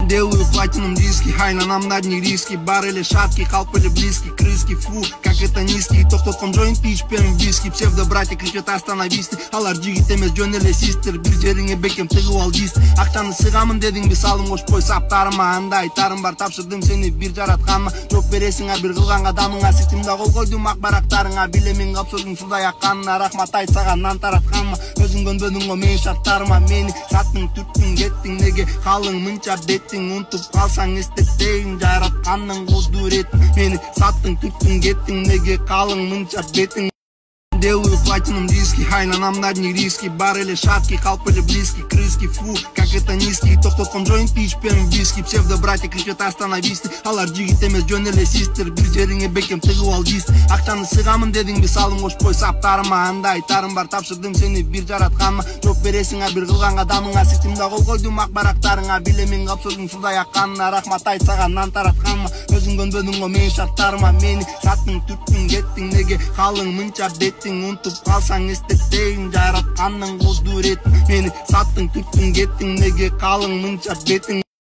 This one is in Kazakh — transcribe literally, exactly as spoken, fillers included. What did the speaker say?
Делаю платином диски, айланам на дни риски. Бар или шатки, халп или близкий, крыски. Фу, как это низкий. Тоқтоткон joint içпейм виски. Псевдо-братья кричат остановись ты. Алар жигит емес жөн эле систер. Бир жериңе бекем тыгып ал дис. Акчаны сыгамын дедиң бе салым кошпой саптарыма. Анда айтарым бар, тапшырдым сени бир жаратканма. Жооп бересиңа бир кылган кадамыңа. Ситимде кол койдум ак барактарыңа. Билемин капсырдың суда якканына. Рахмат айт сага нан таратканма. Өзүң көнбөдүң го менин шарттарыма. Мени саттың, түрттүң, кеттиң неге? Калың мынча беттиң. Унтуп калсаң эстетейин жараткандын кудуретін. Мени саттың, түрттүң, кеттиң неге? Калың мынча беттиң. Делаю платином диски, айланам на дни риски. Бар или шатки, халп или близкий, крыски. Фу, как это низкий. Тоқтоткон joint içпейм виски. Псевдо-братья кричат остановись ты. Алар жигит емес жөн эле систер. Бир жериңе бекем тыгып ал дис. Акчаны сыгамын дедиң бе салым кошпой саптарыма. Анда айтарым бар, тапшырдым сени бир жаратканма. Жооп бересиңа бир кылган кадамыңа. Ситимде кол койдум ак барактарыңа. Билемин капсырдың суда якканына. Рахмат айт сага нан таратканма. Өзүң көнбөдүң го менин шарттарыма. Мени саттың, түрттүң, кеттиң неге? Калың мынча беттиң. Унтуп калсаң эстетейин жараткандын кудуретін. Мени саттың, түрттүң, кеттиң неге? Калың мынча беттиң.